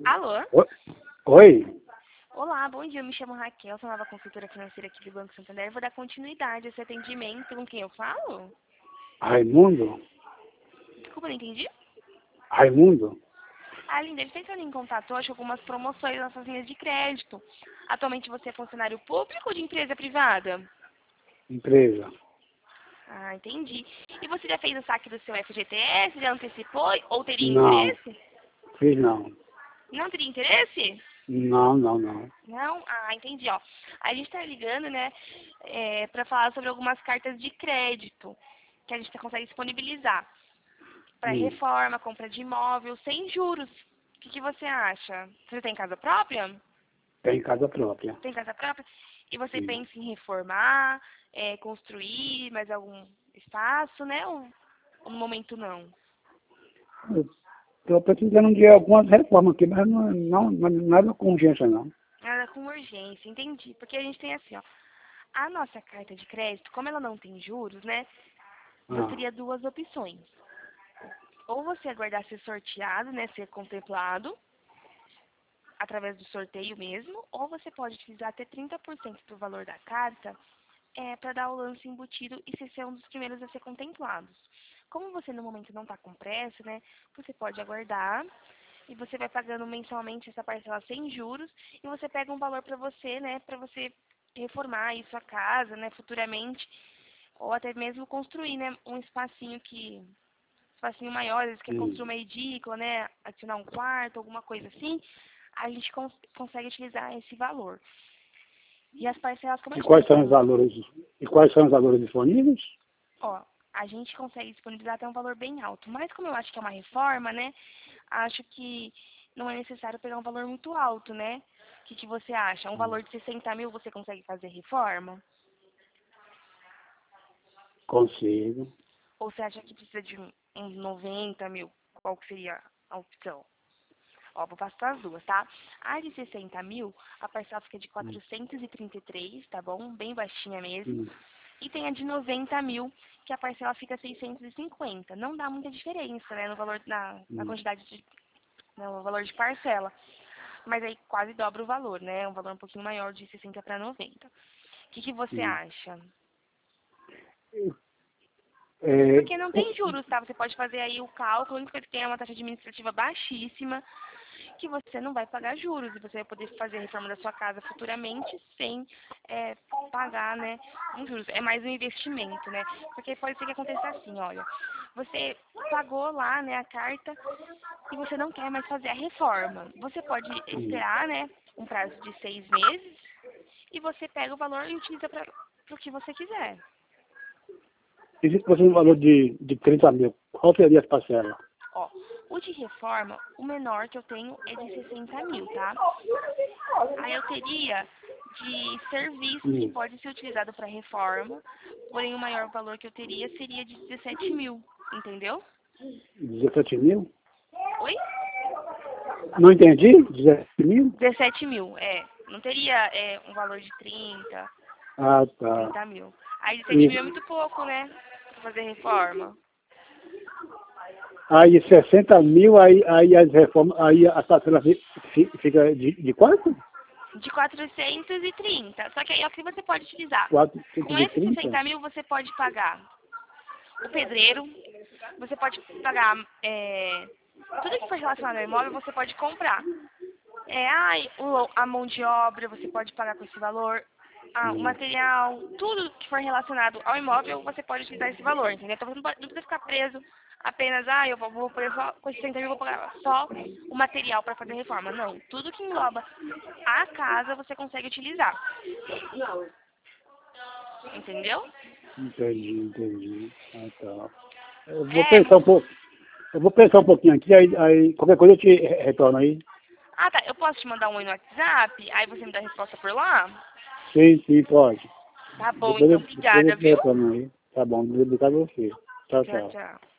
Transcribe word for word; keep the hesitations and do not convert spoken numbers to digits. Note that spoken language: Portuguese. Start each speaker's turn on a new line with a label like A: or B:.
A: Alô?
B: O- Oi?
A: Olá, bom dia. Eu me chamo Raquel, sou nova consultora financeira aqui do Banco Santander. Vou dar continuidade a esse atendimento. Com quem eu falo?
B: Raimundo?
A: Desculpa, não entendi.
B: Raimundo?
A: Ah, linda, ele está entrando em contato hoje com algumas promoções nas nossas linhas de crédito. Atualmente você é funcionário público ou de empresa privada?
B: Empresa?
A: Ah, entendi. E você já fez o saque do seu F G T S? Já antecipou ou teria
B: Não.
A: interesse?
B: Fiz não.
A: Não teria interesse?
B: Não, não, não.
A: Não? Ah, entendi, ó. A gente tá ligando, né, é, para falar sobre algumas cartas de crédito que a gente consegue disponibilizar para
B: Hum.
A: reforma, compra de imóvel, sem juros. O que, que você acha? Você tem casa própria?
B: Tem casa própria.
A: Tem casa própria? E você
B: Sim.
A: pensa em reformar, é, construir mais algum espaço, né? Ou, ou no momento não?
B: Estou precisando de algumas reformas aqui, mas não, não, não nada com urgência, não.
A: Nada com urgência, entendi. Porque a gente tem assim, ó. A nossa carta de crédito, como ela não tem juros, né? Você
B: Ah,
A: teria duas opções. Ou você aguardar ser sorteado, né, ser contemplado, através do sorteio mesmo, ou você pode utilizar até trinta por cento do valor da carta é, para dar o lance embutido e ser ser um dos primeiros a ser contemplados. Como você no momento não está com pressa, né, você pode aguardar e você vai pagando mensalmente essa parcela sem juros e você pega um valor para você, né, para você reformar aí sua casa, né, futuramente, ou até mesmo construir, né, um espacinho que espacinho maior, às vezes quer construir
B: hum.
A: uma edícula, né, adicionar um quarto, alguma coisa assim, a gente cons consegue utilizar esse valor. E as parcelas, como eu
B: E
A: te
B: quais
A: disse,
B: são os valores? E quais são os valores disponíveis?
A: ó, a gente consegue disponibilizar até um valor bem alto. Mas como eu acho que é uma reforma, né, acho que não é necessário pegar um valor muito alto, né? O que, que você acha? Um valor de sessenta mil você consegue fazer reforma?
B: Consigo.
A: Ou você acha que precisa de um- uns noventa mil? Qual que seria a opção? Ó, vou passar as duas, tá? A de sessenta mil, a parcela fica de
B: Hum.
A: quatrocentos e trinta e três, tá bom? Bem baixinha mesmo.
B: Hum.
A: E tem a de noventa mil, que a parcela fica seiscentos e cinquenta. Não dá muita diferença, né, no valor, na, na
B: Hum.
A: quantidade de, no valor de parcela. Mas aí quase dobra o valor, né? Um valor um pouquinho maior, de sessenta para noventa. O que, que você
B: Hum.
A: acha?
B: É,
A: Porque não tem juros, tá? Você pode fazer aí o cálculo, a única coisa que tem é uma taxa administrativa baixíssima, que você não vai pagar juros e você vai poder fazer a reforma da sua casa futuramente sem é, pagar, né, um juros. É mais um investimento, né? Porque pode ser que aconteça assim, olha, você pagou lá, né, a carta e você não quer mais fazer a reforma. Você pode
B: hum.
A: esperar, né, um prazo de seis meses e você pega o valor e utiliza para o que você quiser.
B: E se fosse um valor de, de trinta mil, qual seria as parcelas?
A: Ó, o de reforma, o menor que eu tenho é de sessenta mil, tá? Aí eu teria de serviços que
B: Hum.
A: pode ser utilizado para reforma, porém o maior valor que eu teria seria de dezessete mil, entendeu?
B: dezessete mil?
A: Oi?
B: Não entendi? dezessete mil?
A: dezessete mil, é. Não teria é, um valor de trinta,
B: Ah, tá.
A: trinta mil. Aí dezessete mil é
B: E
A: muito pouco, né? Pra fazer reforma.
B: aí sessenta mil, aí, aí as reformas, aí a parcela fi- fi- fica de, de quanto?
A: De quatrocentos e trinta. Só que aí é o que você pode utilizar. Com
B: quatrocentos e
A: esses
B: trinta?
A: sessenta mil você pode pagar o pedreiro, você pode pagar é, tudo que for relacionado ao imóvel, você pode comprar. É, ai, o, a mão de obra você pode pagar com esse valor. Ah, o
B: Hum.
A: material, tudo que for relacionado ao imóvel, você pode utilizar esse valor, entendeu? Então você não, pode, não precisa ficar preso apenas, ah, eu vou, vou por só, com esses sessenta mil, vou pagar só o material para fazer reforma. Não, tudo que engloba a casa você consegue utilizar, entendeu?
B: Entendi, entendi. Ah, tá. Eu vou
A: É,
B: pensar um pouco. Eu vou pensar um pouquinho aqui, aí, aí qualquer coisa eu te re- retorno aí.
A: ah, tá, eu posso te mandar um oi no WhatsApp, aí você me dá a resposta por lá?
B: Sim, sim, pode.
A: Tá bom,
B: Depois eu,
A: então,
B: depois eu
A: obrigada,
B: te
A: viu?
B: retorno aí. Tá bom, obrigado a você. Tchau,
A: Tchau,
B: tchau.
A: tchau.